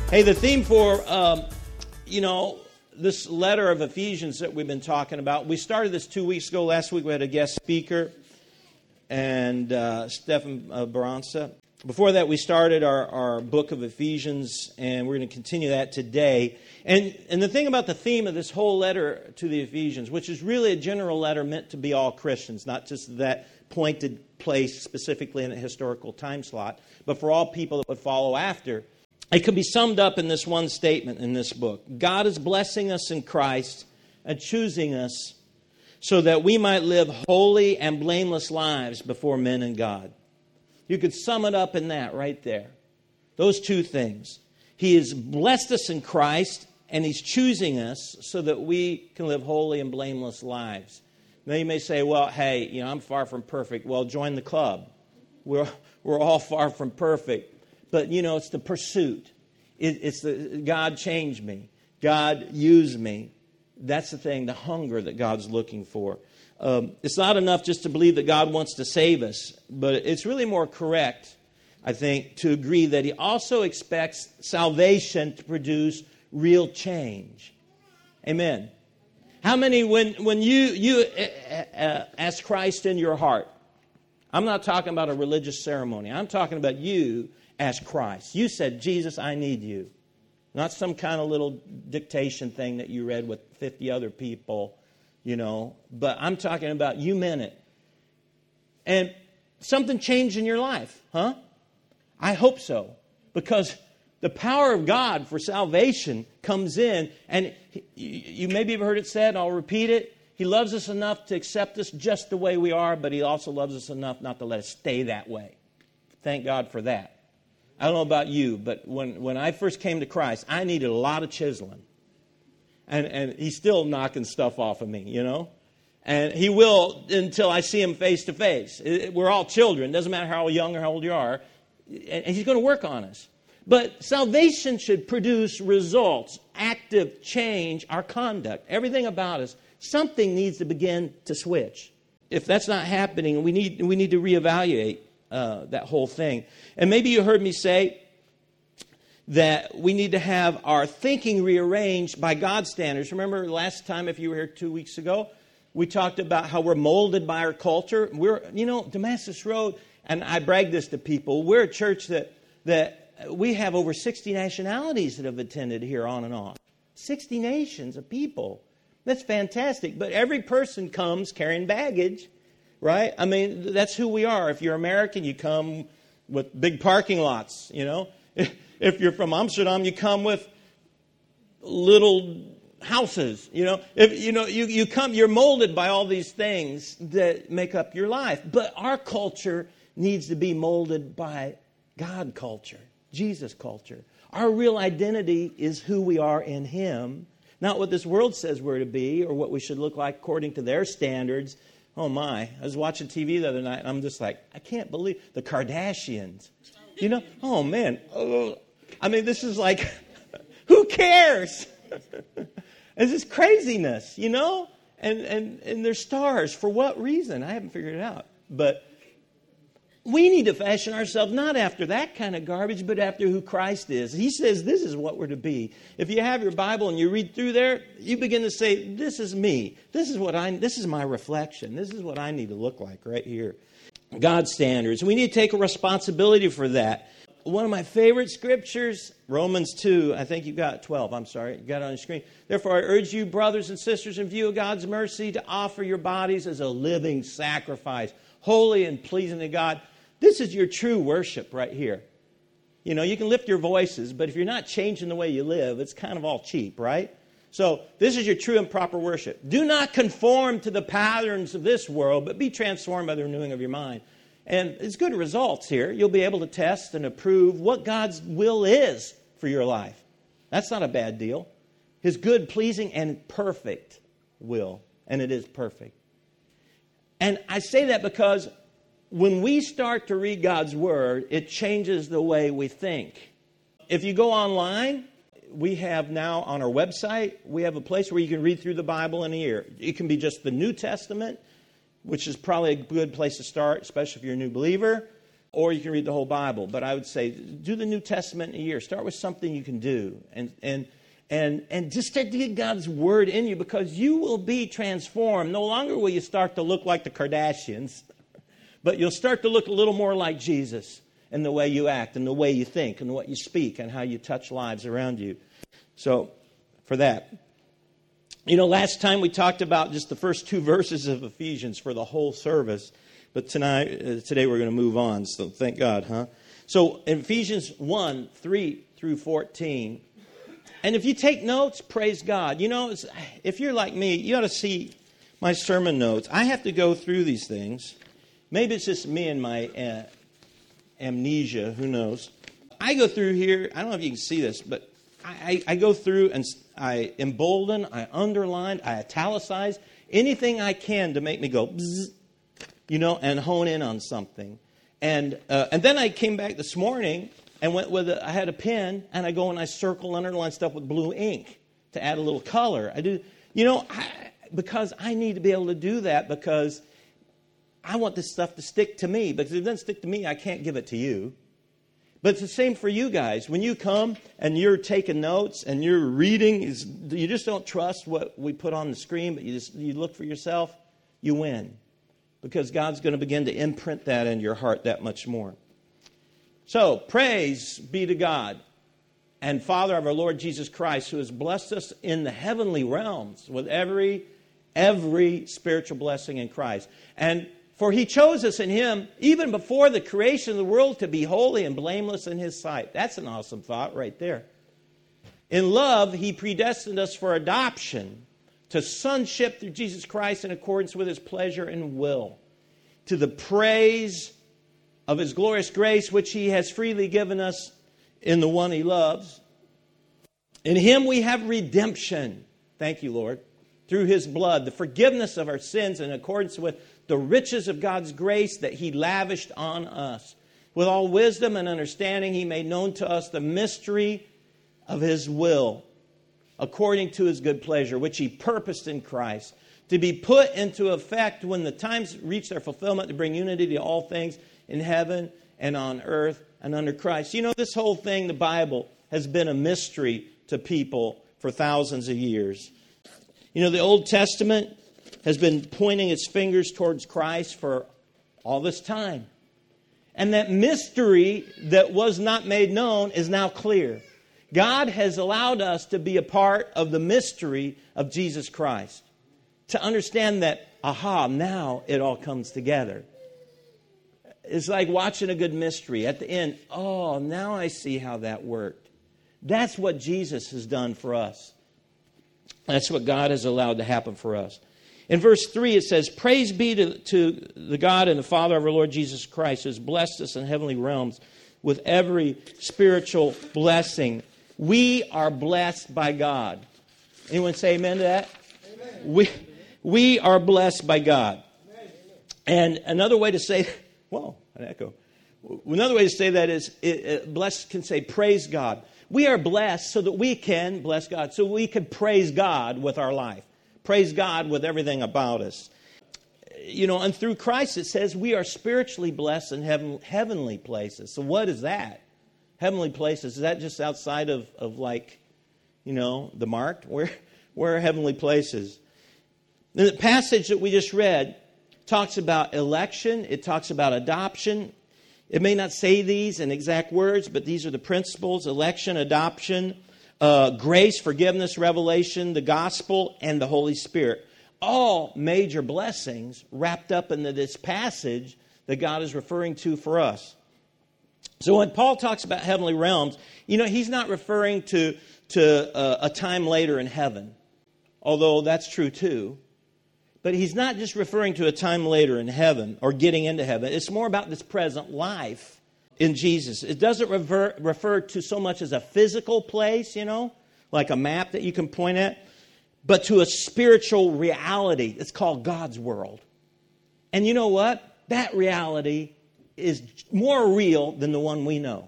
Hey, the theme for, this letter of Ephesians that we've been talking about, we started this 2 weeks ago. Last week we had a guest speaker, and Stephan Baranza. Before that, we started our book of Ephesians, and we're going to continue that today. And the thing about the theme of this whole letter to the Ephesians, which is really a general letter meant to be all Christians, not just that pointed place specifically in a historical time slot, but for all people that would follow after. It can be summed up in this one statement in this book. God is blessing us in Christ and choosing us so that we might live holy and blameless lives before men and God. You could sum it up in that right there. Those two things. He has blessed us in Christ, and He's choosing us so that we can live holy and blameless lives. Now you may say, well, hey, I'm far from perfect. Well, join the club. We're all far from perfect. But, it's the pursuit. It's the God changed me. God used me. That's the thing, the hunger that God's looking for. It's not enough just to believe that God wants to save us, but it's really more correct, I think, to agree that He also expects salvation to produce real change. Amen. How many, when you ask Christ in your heart, I'm not talking about a religious ceremony. I'm talking about you ask Christ. You said, Jesus, I need you. Not some kind of little dictation thing that you read with 50 other people, But I'm talking about you meant it. And something changed in your life, huh? I hope so. Because the power of God for salvation comes in. And you maybe have heard it said, I'll repeat it. He loves us enough to accept us just the way we are, but He also loves us enough not to let us stay that way. Thank God for that. I don't know about you, but when I first came to Christ, I needed a lot of chiseling. And He's still knocking stuff off of me, And He will until I see Him face to face. We're all children. Doesn't matter how young or how old you are. And He's going to work on us. But salvation should produce results, active change, our conduct, everything about us. Something needs to begin to switch. If that's not happening, we need to reevaluate that whole thing. And maybe you heard me say that we need to have our thinking rearranged by God's standards. Remember last time, if you were here 2 weeks ago, we talked about how we're molded by our culture. We're, Damascus Road, and I brag this to people, we're a church that we have over 60 nationalities that have attended here on and off. 60 nations of people. That's fantastic. But every person comes carrying baggage. Right? I mean, that's who we are. If you're American, you come with big parking lots, If you're from Amsterdam, you come with little houses, If you come, you're molded by all these things that make up your life. But our culture needs to be molded by God culture, Jesus culture. Our real identity is who we are in Him, not what this world says we're to be or what we should look like according to their standards. Oh my, I was watching TV the other night and I'm just like, I can't believe the Kardashians. Oh man. Oh, I mean, this is like, who cares? It's just craziness, And they're stars. For what reason? I haven't figured it out. But we need to fashion ourselves not after that kind of garbage, but after who Christ is. He says this is what we're to be. If you have your Bible and you read through there, you begin to say, this is me. This is my reflection. This is what I need to look like right here. God's standards. We need to take a responsibility for that. One of my favorite scriptures, Romans 2, I think you've got 12, I'm sorry, you got it on your screen. Therefore, I urge you, brothers and sisters, in view of God's mercy, to offer your bodies as a living sacrifice, holy and pleasing to God. This is your true worship right here. You can lift your voices, but if you're not changing the way you live, it's kind of all cheap, right? So this is your true and proper worship. Do not conform to the patterns of this world, but be transformed by the renewing of your mind. And it's good results here. You'll be able to test and approve what God's will is for your life. That's not a bad deal. His good, pleasing, and perfect will. And it is perfect. And I say that because when we start to read God's Word, it changes the way we think. If you go online, we have now on our website, we have a place where you can read through the Bible in a year. It can be just the New Testament, which is probably a good place to start, especially if you're a new believer. or you can read the whole Bible. But I would say do the New Testament in a year. Start with something you can do. And just start to get God's Word in you, because you will be transformed. No longer will you start to look like the Kardashians, but you'll start to look a little more like Jesus in the way you act and the way you think and what you speak and how you touch lives around you. So, for that. Last time we talked about just the first 2 verses of Ephesians for the whole service. But today we're going to move on. So, thank God, huh? So, in Ephesians 1, 3 through 14... And if you take notes, praise God. If you're like me, you ought to see my sermon notes. I have to go through these things. Maybe it's just me and my amnesia. Who knows? I go through here. I don't know if you can see this, but I go through and I embolden, I underline, I italicize anything I can to make me go bzz, and hone in on something. And then I came back this morning and went with I had a pen, and I go and I circle, underline stuff with blue ink to add a little color. I do, because I need to be able to do that, because I want this stuff to stick to me. Because if it doesn't stick to me, I can't give it to you. But it's the same for you guys. When you come and you're taking notes and you're reading, you just don't trust what we put on the screen, but you look for yourself, you win. Because God's going to begin to imprint that in your heart that much more. So, praise be to God and Father of our Lord Jesus Christ, who has blessed us in the heavenly realms with every spiritual blessing in Christ. And for He chose us in Him, even before the creation of the world, to be holy and blameless in His sight. That's an awesome thought right there. In love, He predestined us for adoption to sonship through Jesus Christ in accordance with His pleasure and will, to the praise of His glorious grace, which He has freely given us in the one He loves. In Him we have redemption, thank you, Lord, through His blood, the forgiveness of our sins in accordance with the riches of God's grace that He lavished on us. With all wisdom and understanding, He made known to us the mystery of His will, according to His good pleasure, which He purposed in Christ, to be put into effect when the times reach their fulfillment, to bring unity to all things in heaven and on earth and under Christ. This whole thing, the Bible, has been a mystery to people for thousands of years. The Old Testament has been pointing its fingers towards Christ for all this time. And that mystery that was not made known is now clear. God has allowed us to be a part of the mystery of Jesus Christ. To understand that, now it all comes together. It's like watching a good mystery. At the end, now I see how that worked. That's what Jesus has done for us. That's what God has allowed to happen for us. In verse 3 it says, praise be to the God and the Father of our Lord Jesus Christ, who has blessed us in heavenly realms with every spiritual blessing. We are blessed by God. Anyone say amen to that? Amen. We are blessed by God. Amen. And another way to say, an echo. Another way to say that is, blessed can say praise God. We are blessed so that we can bless God, so we can praise God with our life. Praise God with everything about us. And through Christ it says we are spiritually blessed in heavenly places. So what is that? Heavenly places, is that just outside of the marked? Where are heavenly places? The passage that we just read talks about election. It talks about adoption. It may not say these in exact words, but these are the principles: election, adoption, grace, forgiveness, revelation, the gospel, and the Holy Spirit. All major blessings wrapped up into this passage that God is referring to for us. So when Paul talks about heavenly realms, he's not referring to a time later in heaven, although that's true too. But he's not just referring to a time later in heaven or getting into heaven. It's more about this present life in Jesus. It doesn't refer to so much as a physical place, like a map that you can point at, but to a spiritual reality. It's called God's world. And you know what? That reality is more real than the one we know.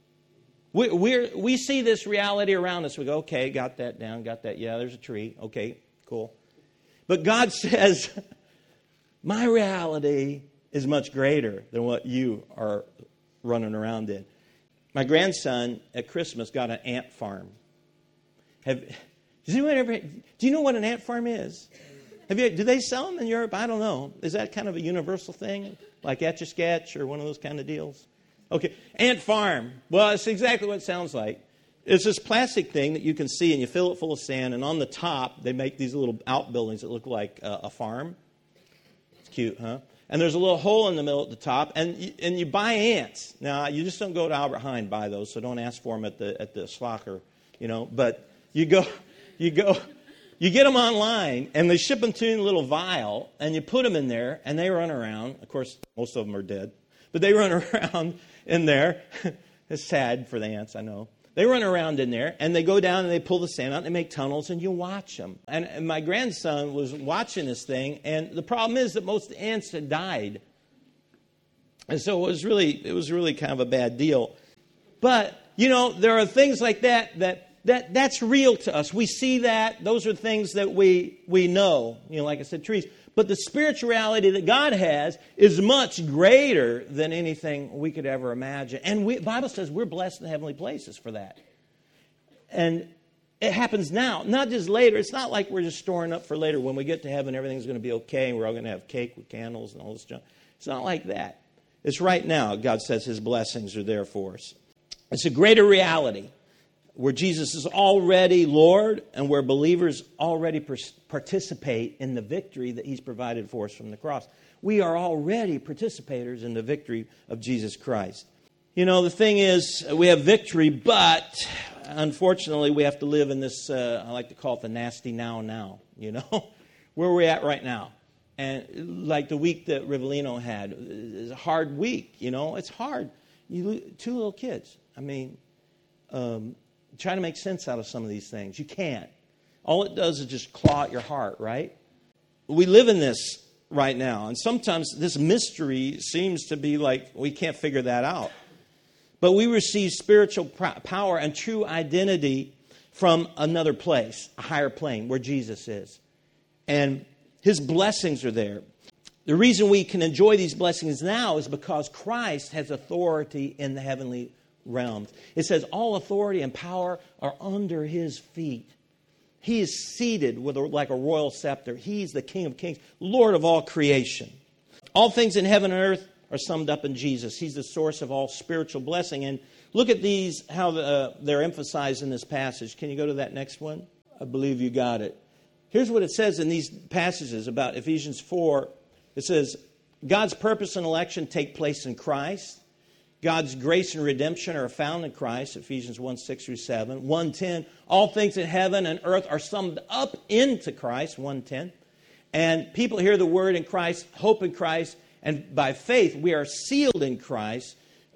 We see this reality around us. We go, okay, got that down, got that. Yeah, there's a tree. Okay, cool. But God says, my reality is much greater than what you are running around in. My grandson at Christmas got an ant farm. Do you know what an ant farm is? Do they sell them in Europe? I don't know. Is that kind of a universal thing? Like Etch-a-Sketch or one of those kind of deals? Okay, ant farm. Well, it's exactly what it sounds like. It's this plastic thing that you can see, and you fill it full of sand, and on the top, they make these little outbuildings that look like a farm. It's cute, huh? And there's a little hole in the middle at the top, and you buy ants. Now, you just don't go to Albert Heijn and buy those, so don't ask for them at the Slacker, But you get them online, and they ship them to you in a little vial, and you put them in there, and they run around. Of course, most of them are dead, but they run around in there. It's sad for the ants, I know. They run around in there, and they go down and they pull the sand out, and they make tunnels, and you watch them. And my grandson was watching this thing, and the problem is that most ants had died. And so it was really kind of a bad deal. But, there are things like that's real to us. We see that. Those are things that we know, like I said, trees. But the spirituality that God has is much greater than anything we could ever imagine. And the Bible says we're blessed in heavenly places for that. And it happens now, not just later. It's not like we're just storing up for later. When we get to heaven, everything's going to be okay, and we're all going to have cake with candles and all this junk. It's not like that. It's right now. God says His blessings are there for us. It's a greater reality, where Jesus is already Lord and where believers already participate in the victory that He's provided for us from the cross. We are already participators in the victory of Jesus Christ. The thing is, we have victory, but unfortunately we have to live in this, I like to call it the nasty now, where we're at right now. And like the week that Rivellino had, is a hard week, it's hard. Two little kids, try to make sense out of some of these things. You can't. All it does is just claw at your heart, right? We live in this right now, and sometimes this mystery seems to be like we can't figure that out. But we receive spiritual power and true identity from another place, a higher plane, where Jesus is. And His blessings are there. The reason we can enjoy these blessings now is because Christ has authority in the heavenly realms. It says all authority and power are under His feet. He is seated like a royal scepter. He's the King of kings, Lord of all creation. All things in heaven and earth are summed up in Jesus. He's the source of all spiritual blessing. And look at these, how they're emphasized in this passage. Can you go to that next one? I believe you got it. Here's what it says in these passages about Ephesians 4. It says, God's purpose and election take place in Christ. God's grace and redemption are found in Christ, Ephesians 1:6-7. 1:10, all things in heaven and earth are summed up into Christ, 1:10. And people hear the word in Christ, hope in Christ, and by faith we are sealed in Christ,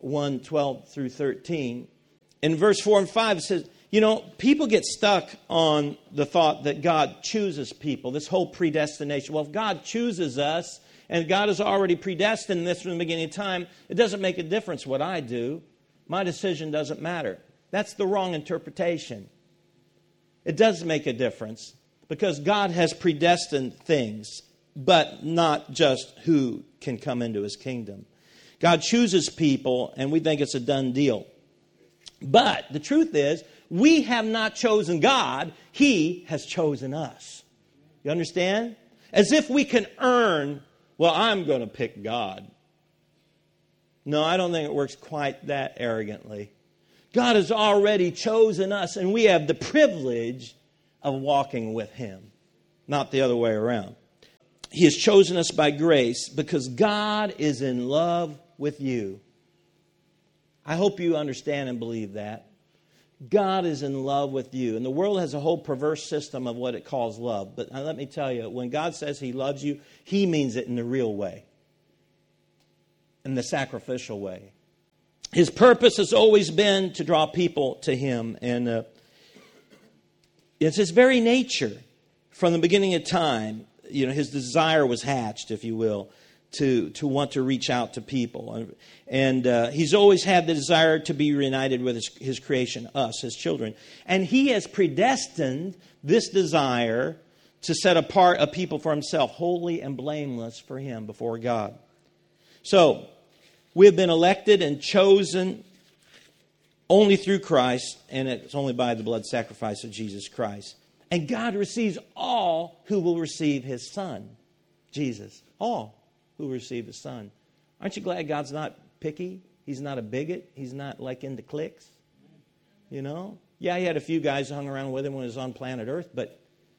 1:12-13. In verse 4 and 5 it says, people get stuck on the thought that God chooses people, this whole predestination. Well, if God chooses us, and God has already predestined this from the beginning of time, it doesn't make a difference what I do. My decision doesn't matter. That's the wrong interpretation. It does make a difference because God has predestined things, but not just who can come into His kingdom. God chooses people, and we think it's a done deal. But the truth is, we have not chosen God. He has chosen us. You understand? As if we can earn, well, I'm going to pick God. No, I don't think it works quite that arrogantly. God has already chosen us, and we have the privilege of walking with Him, not the other way around. He has chosen us by grace because God is in love with you. I hope you understand and believe that. God is in love with you. And the world has a whole perverse system of what it calls love. But let me tell you, when God says He loves you, He means it in the real way, in the sacrificial way. His purpose has always been to draw people to Him. And it's His very nature from the beginning of time. His desire was hatched, if you will, to want to reach out to people. And He's always had the desire to be reunited with His creation, us, His children. And He has predestined this desire to set apart a people for Himself, holy and blameless for Him before God. So, We have been elected and chosen only through Christ, and it's only by the blood sacrifice of Jesus Christ. And God receives all who will receive His Son, Jesus. All who will receive His Son. Aren't you glad God's not picky? He's not a bigot. He's not like into cliques. You know? Yeah, He had a few guys who hung around with Him when He was on planet Earth, but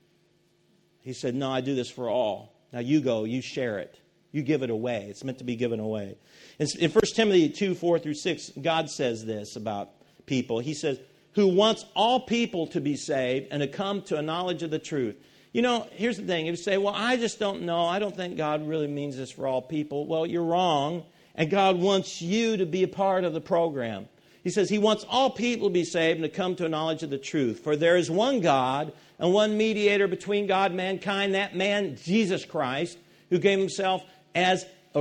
He said, no, I do this for all. Now you go, you share it. You give it away. It's meant to be given away. In 1 Timothy 2, 4 through 6, God says this about people. He says, who wants all people to be saved and to come to a knowledge of the truth. You know, here's the thing. If you say, well, I just don't know. I don't think God really means this for all people. Well, you're wrong. And God wants you to be a part of the program. He says He wants all people to be saved and to come to a knowledge of the truth. For there is one God and one mediator between God and mankind, that man, Jesus Christ, who gave Himself as a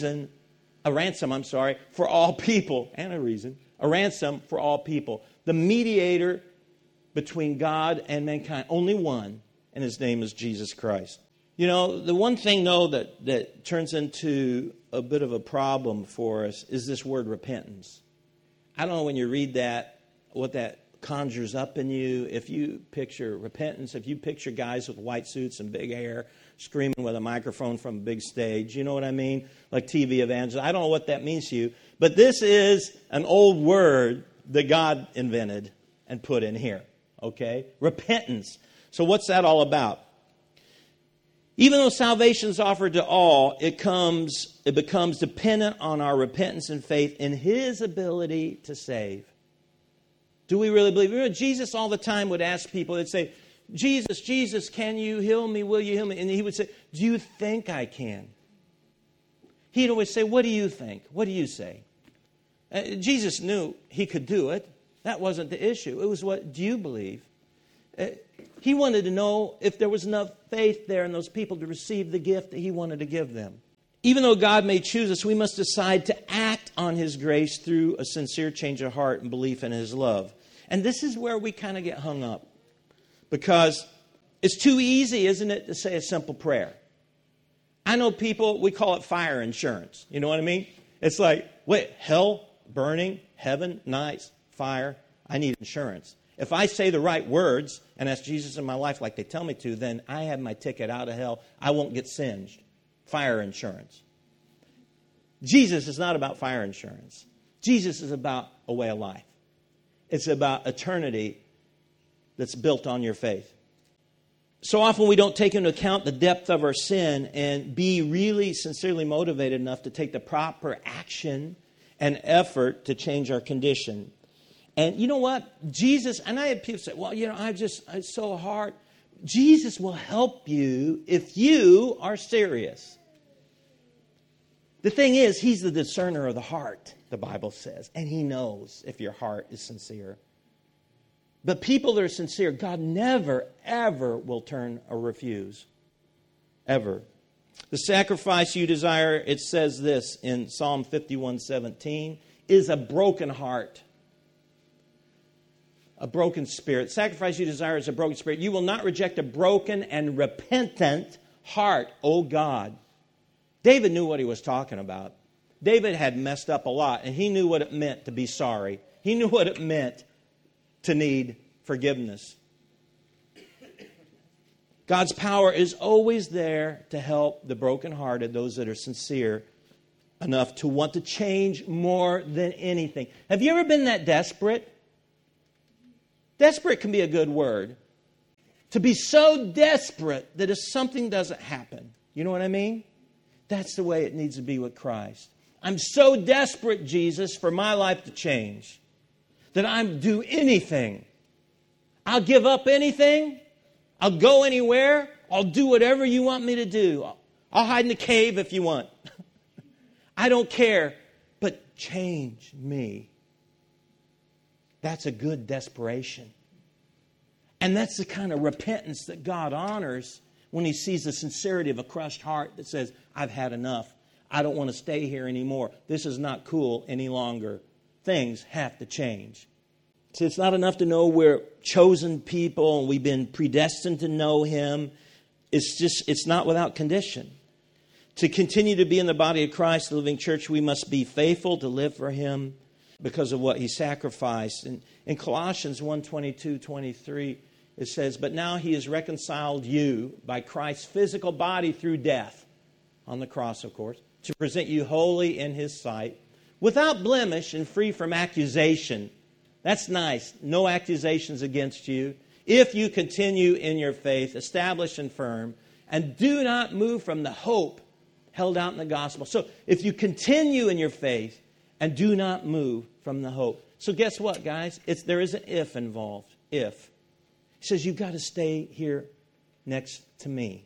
ransom for all people. And a ransom for all people. The mediator between God and mankind. Only one. And His name is Jesus Christ. You know, the one thing, though, that turns into a bit of a problem for us is this word repentance. I don't know when you read that, what that conjures up in you. If you picture repentance, if you picture guys with white suits and big hair screaming with a microphone from a big stage, you know what I mean? Like TV evangelists. I don't know what that means to you. But this is an old word that God invented and put in here. Okay? Repentance. So what's that all about? Even though salvation is offered to all, it becomes dependent on our repentance and faith in His ability to save. Do we really believe? You know, Jesus all the time would ask people, they'd say, Jesus, can you heal me? Will you heal me? And He would say, do you think I can? He'd always say, what do you think? What do you say? Jesus knew He could do it. That wasn't the issue. It was, what do you believe? He wanted to know if there was enough faith there in those people to receive the gift that He wanted to give them. Even though God may choose us, we must decide to act on His grace through a sincere change of heart and belief in His love. And this is where we kind of get hung up. Because it's too easy, isn't it, to say a simple prayer. I know people, we call it fire insurance. You know what I mean? It's like, wait, hell, burning, heaven, nice, fire, I need insurance. If I say the right words and ask Jesus in my life like they tell me to, then I have my ticket out of hell. I won't get singed. Fire insurance. Jesus is not about fire insurance. Jesus is about a way of life. It's about eternity that's built on your faith. So often we don't take into account the depth of our sin and be really sincerely motivated enough to take the proper action and effort to change our condition. And you know what? Jesus, and I had people say, well, you know, it's so hard. Jesus will help you if you are serious. The thing is, He's the discerner of the heart, the Bible says. And He knows if your heart is sincere. But people that are sincere, God never, ever will turn or refuse. Ever. The sacrifice you desire, it says this in Psalm 51:17, is a broken heart. A broken spirit. Sacrifice you desire is a broken spirit. You will not reject a broken and repentant heart, O God. David knew what he was talking about. David had messed up a lot, and he knew what it meant to be sorry. He knew what it meant to need forgiveness. God's power is always there to help the brokenhearted, those that are sincere enough to want to change more than anything. Have you ever been that desperate? Desperate can be a good word. To be so desperate that if something doesn't happen, you know what I mean? That's the way it needs to be with Christ. I'm so desperate, Jesus, for my life to change that I'll do anything. I'll give up anything. I'll go anywhere. I'll do whatever you want me to do. I'll hide in a cave if you want. I don't care, but change me. That's a good desperation. And that's the kind of repentance that God honors when He sees the sincerity of a crushed heart that says, I've had enough. I don't want to stay here anymore. This is not cool any longer. Things have to change. See, it's not enough to know we're chosen people and we've been predestined to know Him. It's not without condition. To continue to be in the body of Christ, the living church, we must be faithful to live for Him because of what He sacrificed. And in Colossians 1:22-23, it says, "But now He has reconciled you by Christ's physical body through death," on the cross, of course, "to present you holy in His sight, without blemish and free from accusation." That's nice. No accusations against you. "If you continue in your faith, established and firm, and do not move from the hope held out in the gospel." So if you continue in your faith and do not move from the hope. So guess what, guys? There is an if involved. If. He says, you've got to stay here next to me.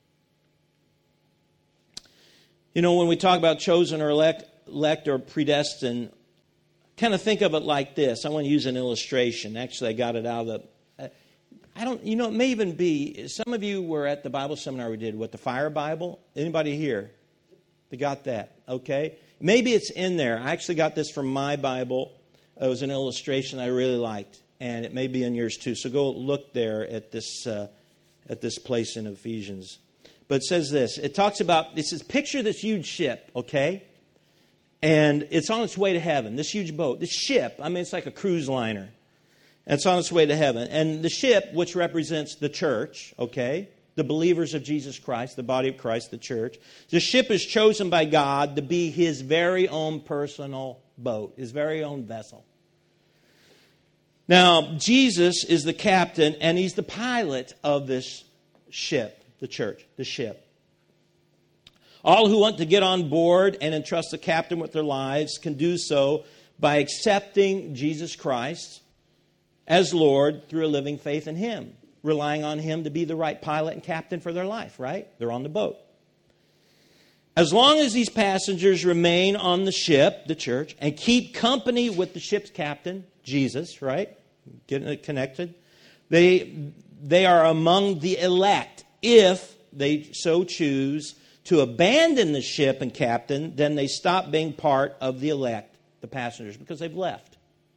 You know, when we talk about chosen or elect or predestined, kind of think of it like this. I want to use an illustration. Actually, I got it out of the... it may even be, some of you were at the Bible seminar we did with the Fire Bible. Anybody here? They got that, okay? Maybe it's in there. I actually got this from my Bible. It was an illustration I really liked, and it may be in yours too. So go look there at this place in Ephesians. But it says this. It says, picture this huge ship, okay? And it's on its way to heaven, this huge boat. This ship, it's like a cruise liner. And it's on its way to heaven. And the ship, which represents the church, okay, the believers of Jesus Christ, the body of Christ, the church. The ship is chosen by God to be His very own personal boat, His very own vessel. Now, Jesus is the captain, and He's the pilot of this ship, the church, the ship. All who want to get on board and entrust the captain with their lives can do so by accepting Jesus Christ as Lord through a living faith in Him, relying on Him to be the right pilot and captain for their life, right? They're on the boat. As long as these passengers remain on the ship, the church, and keep company with the ship's captain, Jesus, right? Getting it connected. They are among the elect. If they so choose to abandon the ship and captain, then they stop being part of the elect, the passengers, because they've left.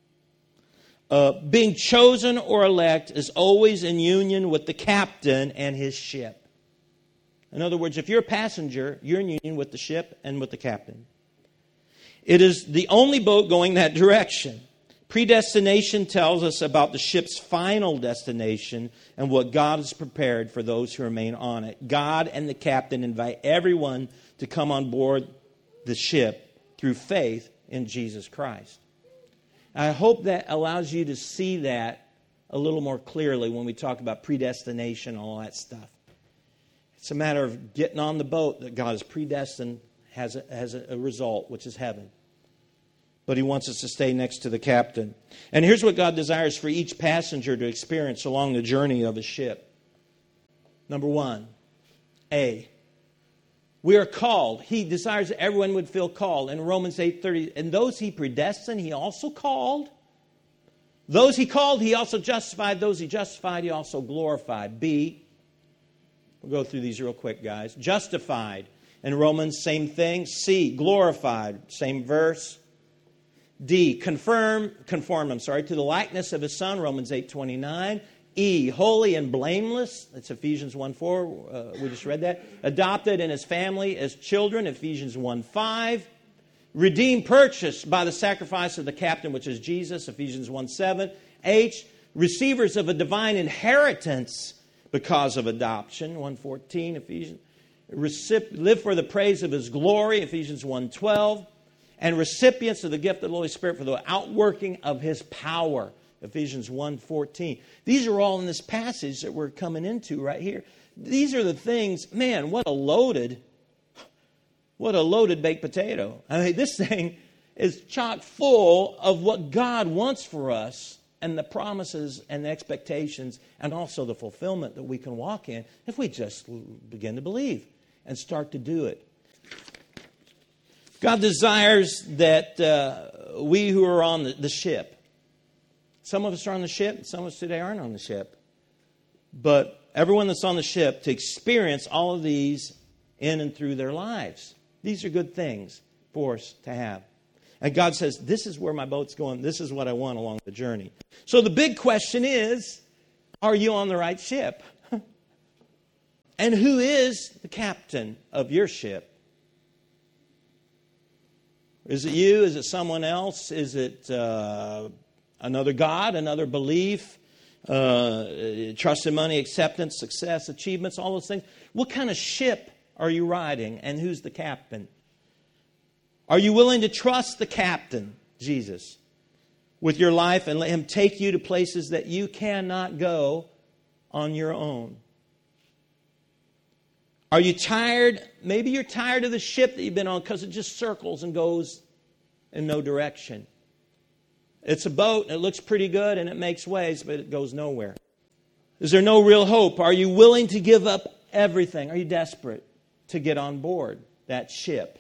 Being chosen or elect is always in union with the captain and his ship. In other words, if you're a passenger, you're in union with the ship and with the captain. It is the only boat going that direction. Predestination tells us about the ship's final destination and what God has prepared for those who remain on it. God and the captain invite everyone to come on board the ship through faith in Jesus Christ. I hope that allows you to see that a little more clearly when we talk about predestination and all that stuff. It's a matter of getting on the boat that God has predestined has a result, which is heaven. But He wants us to stay next to the captain. And here's what God desires for each passenger to experience along the journey of a ship. Number one, we are called. He desires that everyone would feel called. In Romans 8:30, and those He predestined, He also called. Those He called, He also justified. Those He justified, He also glorified. We'll go through these real quick, guys. Justified. In Romans, same thing. C, glorified. Same verse. D, conform to the likeness of His Son. Romans 8:29. E, holy and blameless. That's Ephesians 1:4. We just read that. Adopted in His family as children. Ephesians 1:5. Redeemed, purchased by the sacrifice of the captain, which is Jesus. Ephesians 1:7. H, receivers of a divine inheritance because of adoption. 1:14. Ephesians. Live for the praise of His glory. Ephesians 1:12. And recipients of the gift of the Holy Spirit for the outworking of His power. Ephesians 1:14. These are all in this passage that we're coming into right here. These are the things, man, what a loaded baked potato. This thing is chock full of what God wants for us and the promises and the expectations and also the fulfillment that we can walk in if we just begin to believe and start to do it. God desires that we who are on the ship, some of us are on the ship, some of us today aren't on the ship, but everyone that's on the ship to experience all of these in and through their lives. These are good things for us to have. And God says, this is where my boat's going. This is what I want along the journey. So the big question is, are you on the right ship? And who is the captain of your ship? Is it you? Is it someone else? Is it another God, another belief? Trust in money, acceptance, success, achievements, all those things. What kind of ship are you riding, and who's the captain? Are you willing to trust the captain, Jesus, with your life and let him take you to places that you cannot go on your own? Are you tired? Maybe you're tired of the ship that you've been on because it just circles and goes in no direction. It's a boat and it looks pretty good and it makes waves, but it goes nowhere. Is there no real hope? Are you willing to give up everything? Are you desperate to get on board that ship?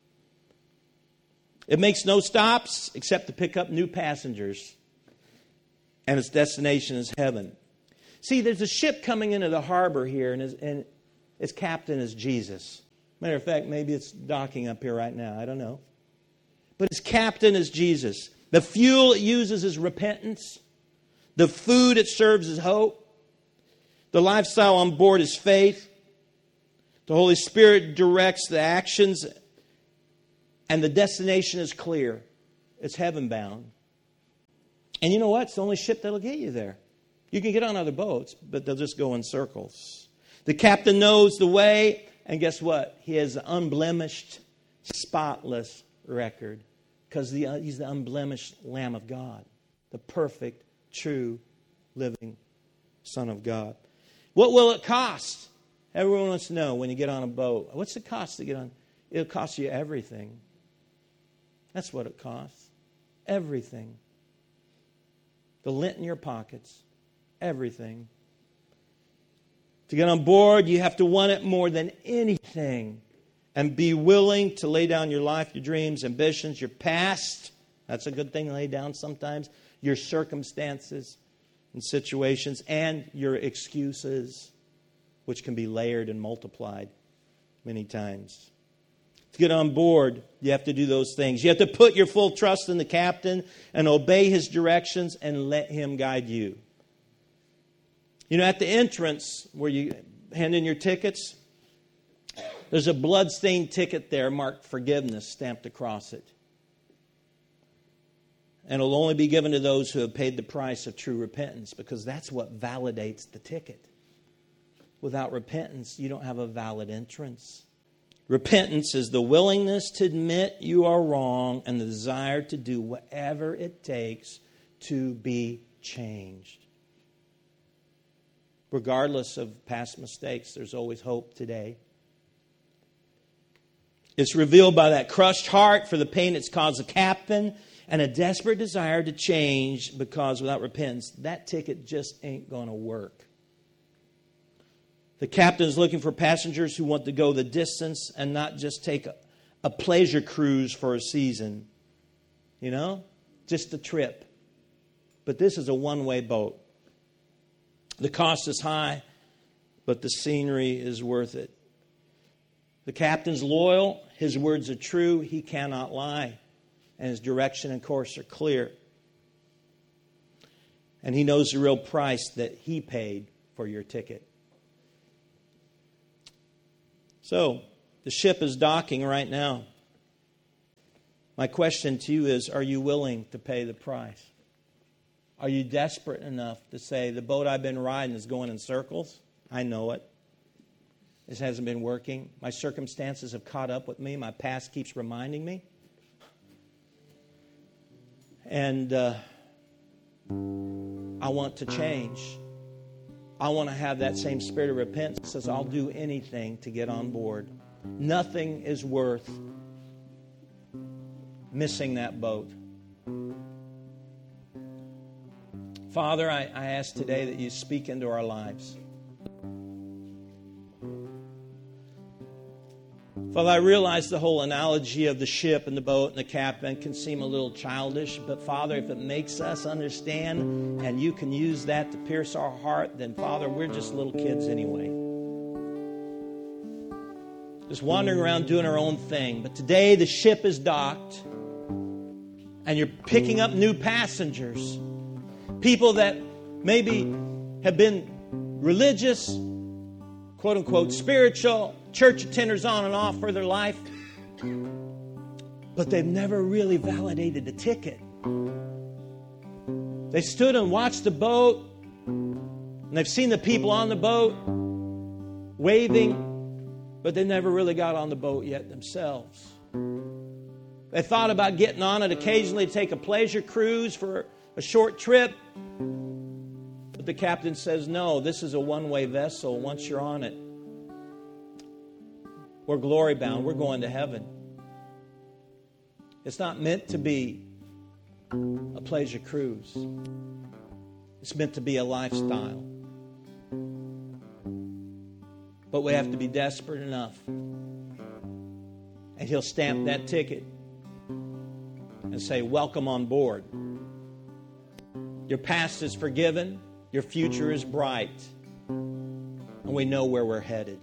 It makes no stops except to pick up new passengers, and its destination is heaven. See, there's a ship coming into the harbor here, and its captain is Jesus. Matter of fact, maybe it's docking up here right now. I don't know. But its captain is Jesus. The fuel it uses is repentance. The food it serves is hope. The lifestyle on board is faith. The Holy Spirit directs the actions, and the destination is clear. It's heaven bound. And you know what? It's the only ship that'll get you there. You can get on other boats, but they'll just go in circles. The captain knows the way, and guess what? He has an unblemished, spotless record, because he's the unblemished Lamb of God, the perfect, true, living Son of God. What will it cost? Everyone wants to know when you get on a boat. What's the cost to get on? It'll cost you everything. That's what it costs. Everything. The lint in your pockets. Everything. To get on board, you have to want it more than anything. And be willing to lay down your life, your dreams, ambitions, your past. That's a good thing to lay down sometimes. Your circumstances and situations. And your excuses, which can be layered and multiplied many times. To get on board, you have to do those things. You have to put your full trust in the captain and obey his directions and let him guide you. You know, at the entrance where you hand in your tickets, there's a blood-stained ticket there marked forgiveness stamped across it. And it'll only be given to those who have paid the price of true repentance, because that's what validates the ticket. Without repentance, you don't have a valid entrance. Repentance is the willingness to admit you are wrong and the desire to do whatever it takes to be changed. Regardless of past mistakes, there's always hope today. It's revealed by that crushed heart for the pain it's caused the captain and a desperate desire to change, because without repentance, that ticket just ain't going to work. The captain is looking for passengers who want to go the distance and not just take a pleasure cruise for a season. You know? Just a trip. But this is a one-way boat. The cost is high, but the scenery is worth it. The captain's loyal. His words are true. He cannot lie. And his direction and course are clear. And he knows the real price that he paid for your ticket. So, the ship is docking right now. My question to you is, are you willing to pay the price? Are you desperate enough to say, the boat I've been riding is going in circles? I know it. This hasn't been working. My circumstances have caught up with me. My past keeps reminding me. And I want to change. I want to have that same spirit of repentance that says, I'll do anything to get on board. Nothing is worth missing that boat. Father, I ask today that you speak into our lives. Father, I realize the whole analogy of the ship and the boat and the captain can seem a little childish, but Father, if it makes us understand and you can use that to pierce our heart, then Father, we're just little kids anyway. Just wandering around doing our own thing. But today the ship is docked and you're picking up new passengers. People that maybe have been religious, quote unquote spiritual, church attenders on and off for their life. but they've never really validated the ticket. They stood and watched the boat, and they've seen the people on the boat waving, but they never really got on the boat yet themselves. They thought about getting on it occasionally to take a pleasure cruise for a short trip, but the captain says, no, this is a one-way vessel. Once you're on it, we're glory bound. We're going to heaven. It's not meant to be a pleasure cruise. It's meant to be a lifestyle. But we have to be desperate enough. And He'll stamp that ticket and say, welcome on board. Your past is forgiven. Your future is bright. And we know where we're headed.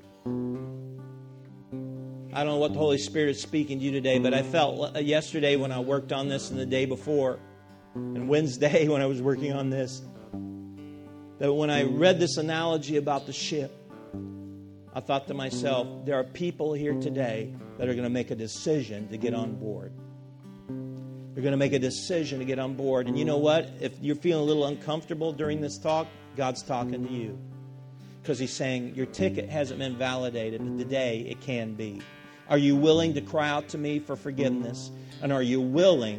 I don't know what the Holy Spirit is speaking to you today, but I felt yesterday when I worked on this and the day before, and Wednesday when I was working on this, that when I read this analogy about the ship, I thought to myself, there are people here today that are going to make a decision to get on board. They're going to make a decision to get on board. And you know what? If you're feeling a little uncomfortable during this talk, God's talking to you. Because He's saying, your ticket hasn't been validated, but today it can be. Are you willing to cry out to me for forgiveness? And are you willing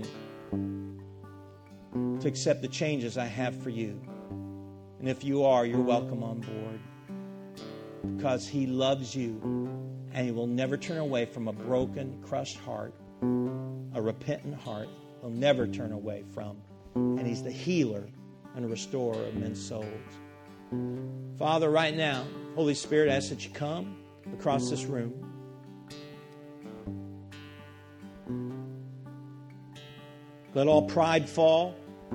to accept the changes I have for you? And if you are, you're welcome on board. Because He loves you. And He will never turn away from a broken, crushed heart. A repentant heart. He'll never turn away from. And He's the healer and restorer of men's souls. Father, right now, Holy Spirit, I ask that you come across this room. Let all pride fall.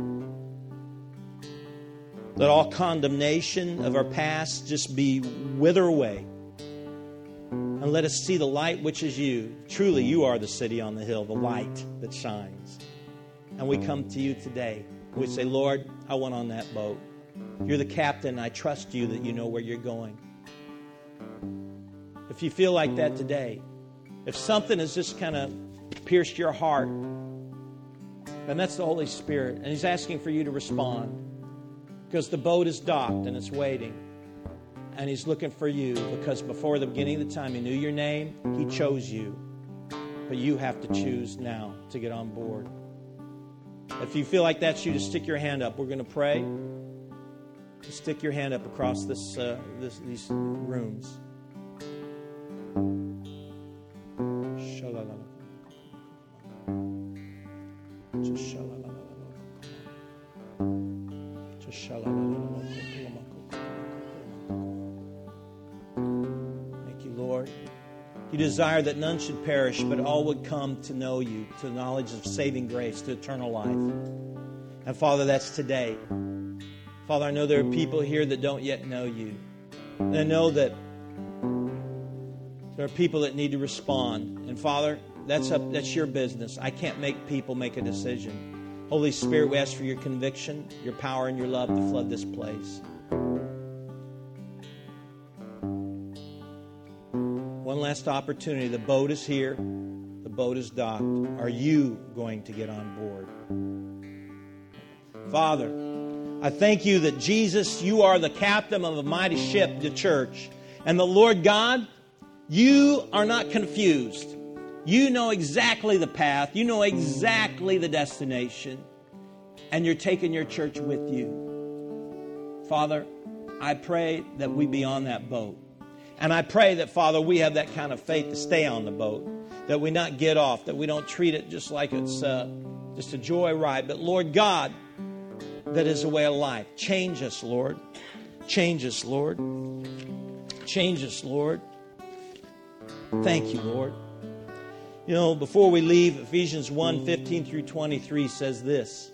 Let all condemnation of our past just be wither away. And let us see the light which is you. Truly, you are the city on the hill, the light that shines. And we come to you today. We say, Lord, I want on that boat. You're the captain. I trust you that you know where you're going. If you feel like that today, if something has just kind of pierced your heart, then that's the Holy Spirit. And He's asking for you to respond. Because the boat is docked and it's waiting. And He's looking for you. Because before the beginning of the time He knew your name, He chose you. But you have to choose now to get on board. If you feel like that's you, just stick your hand up. We're going to pray. Just stick your hand up across these rooms. Thank you, Lord. You desire that none should perish, but all would come to know you, to the knowledge of saving grace, to eternal life. And Father, that's today. Father, I know there are people here that don't yet know you. And I know that there are people that need to respond. And Father, that's your business. I can't make people make a decision. Holy Spirit, we ask for your conviction, your power, and your love to flood this place. One last opportunity. The boat is here. The boat is docked. Are you going to get on board? Father, I thank you that Jesus, you are the captain of a mighty ship, the church. And the Lord God, you are not confused. You know exactly the path. You know exactly the destination. And you're taking your church with you. Father, I pray that we be on that boat. And I pray that, Father, we have that kind of faith to stay on the boat. That we not get off. That we don't treat it just like it's just a joy ride. But, Lord God, that is a way of life. Change us, Lord. Change us, Lord. Change us, Lord. Thank you, Lord. You know, before we leave, Ephesians 1:15 through 23 says this.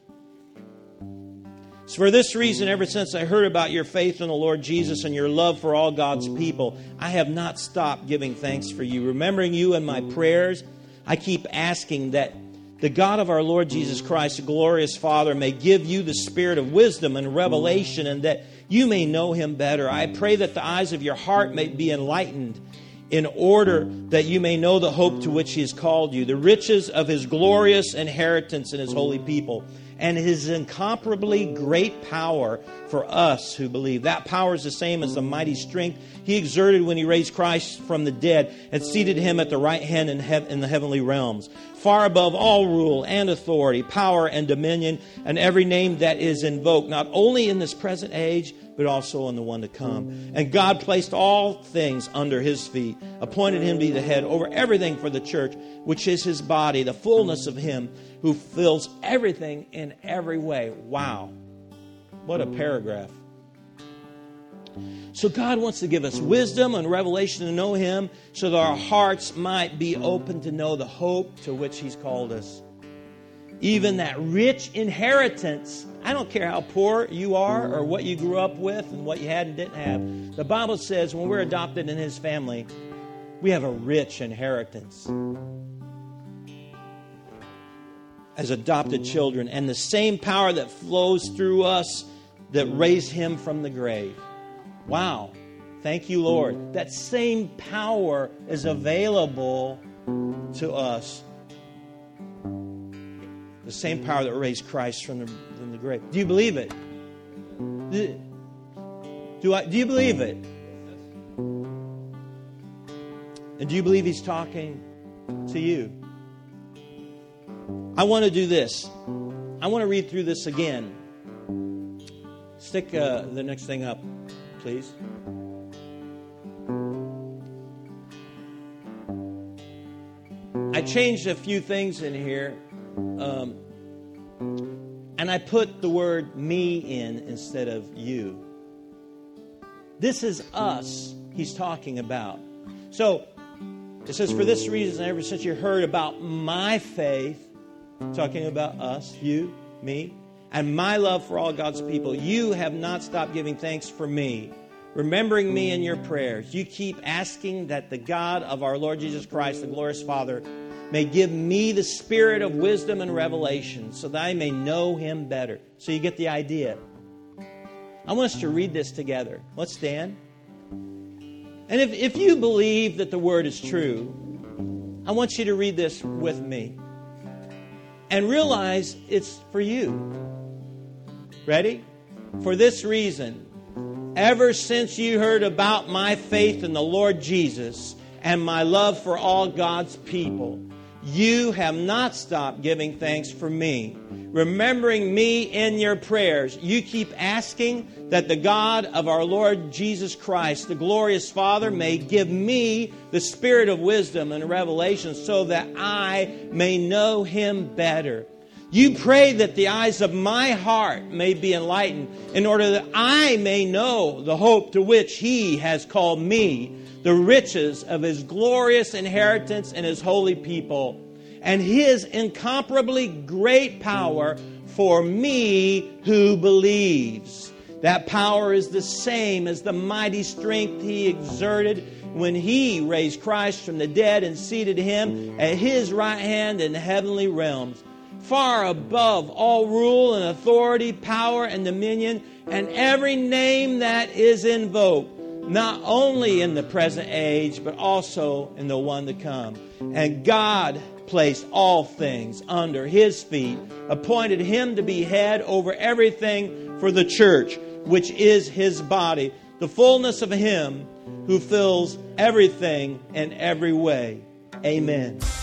It's for this reason, ever since I heard about your faith in the Lord Jesus and your love for all God's people, I have not stopped giving thanks for you. Remembering you in my prayers, I keep asking that the God of our Lord Jesus Christ, the glorious Father, may give you the spirit of wisdom and revelation and that you may know Him better. I pray that the eyes of your heart may be enlightened in order that you may know the hope to which He has called you, the riches of His glorious inheritance in His holy people, and His incomparably great power for us who believe. That power is the same as the mighty strength He exerted when He raised Christ from the dead and seated Him at the right hand in the heavenly realms, far above all rule and authority, power and dominion, and every name that is invoked, not only in this present age, but also in the one to come. And God placed all things under His feet, appointed Him to be the head over everything for the church, which is His body, the fullness of Him who fills everything in every way. Wow. What a paragraph. So God wants to give us wisdom and revelation to know Him so that our hearts might be open to know the hope to which He's called us. Even that rich inheritance. I don't care how poor you are or what you grew up with and what you had and didn't have. The Bible says when we're adopted in His family, we have a rich inheritance as adopted children. And the same power that flows through us that raised Him from the grave. Wow. Thank you, Lord. That same power is available to us. The same power that raised Christ from the grave. Do you believe it? Do you believe it? And do you believe He's talking to you? I want to do this. I want to read through this again. Stick the next thing up, please. I changed a few things in here. And I put the word me in instead of you. This is us He's talking about. So, it says, for this reason, ever since you heard about my faith, talking about us, you, me, and my love for all God's people, you have not stopped giving thanks for me, remembering me in your prayers. You keep asking that the God of our Lord Jesus Christ, the glorious Father, may give me the spirit of wisdom and revelation so that I may know Him better. So you get the idea. I want us to read this together. Let's stand. And if you believe that the Word is true, I want you to read this with me. And realize it's for you. Ready? For this reason, ever since you heard about my faith in the Lord Jesus and my love for all God's people, you have not stopped giving thanks for me, remembering me in your prayers. You keep asking that the God of our Lord Jesus Christ, the glorious Father, may give me the spirit of wisdom and revelation so that I may know Him better. You pray that the eyes of my heart may be enlightened in order that I may know the hope to which He has called me, the riches of His glorious inheritance in His holy people, and His incomparably great power for me who believes. That power is the same as the mighty strength He exerted when He raised Christ from the dead and seated Him at His right hand in the heavenly realms, far above all rule and authority, power and dominion, and every name that is invoked, not only in the present age, but also in the one to come. And God placed all things under His feet, appointed Him to be head over everything for the church, which is His body, the fullness of Him who fills everything in every way. Amen.